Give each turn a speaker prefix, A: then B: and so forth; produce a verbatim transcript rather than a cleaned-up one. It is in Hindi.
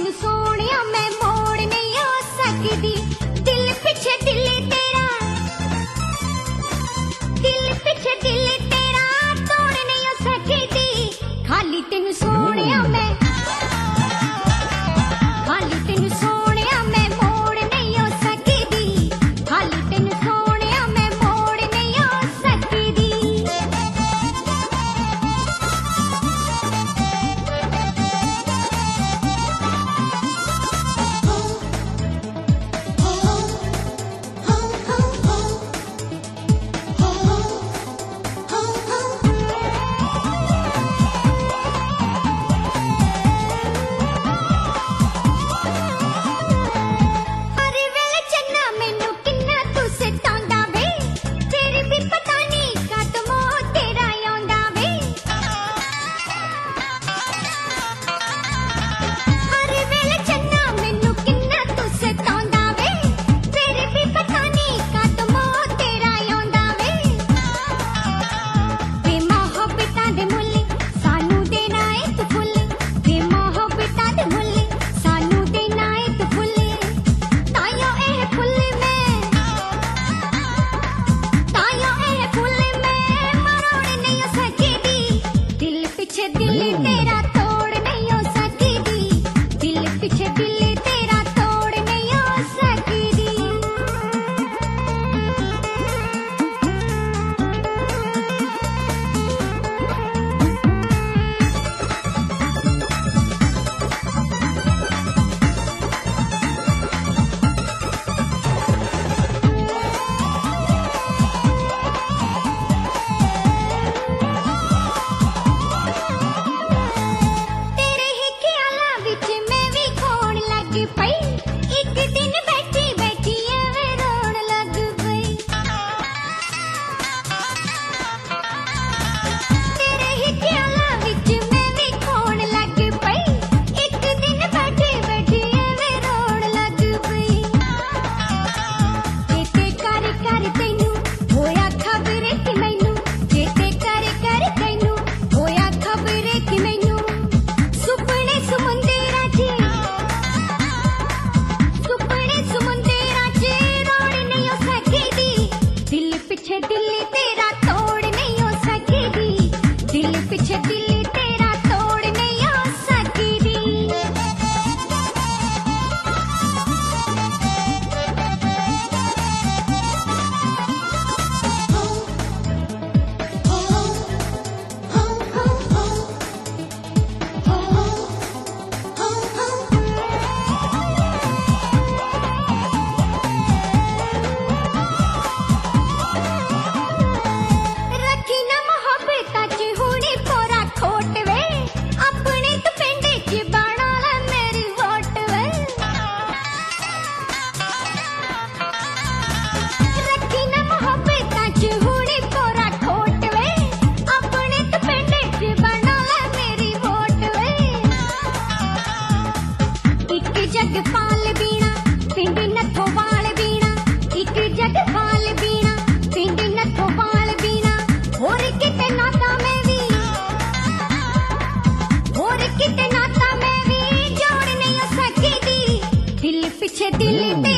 A: तेनू सोनिया मैं मोड़ नहीं आ सकदी। दिल पिछे दिल तेरा, दिल पिछे दिल तेरा तोड़ नहीं आ सकदी। खाली तेनू सोनिया मैं, खाली तेनू सोनिया मैं मोड़ नहीं आ सकदी। खाली तेनू सोनिया मैं मोड़ नहीं आ सकदी। दिल तेरा तोड़ नहीं हो सकदी। दिल पिछे दिल तेरा तोड़ नहीं हो सकदी। दिल तेरा तोड़ नहीं हो सकदी। दिल पिछे दिल तेरा तोड़ नहीं हो सकदी। जगपाल बीना पिंड नथो वाल बीना, एक जगपाल बीना पिंड नथो वाल बीना। होर किते नाता मैं भी, होर किते नाता मैं भी जोड़ नहीं सकदी। दिल पिछे दिल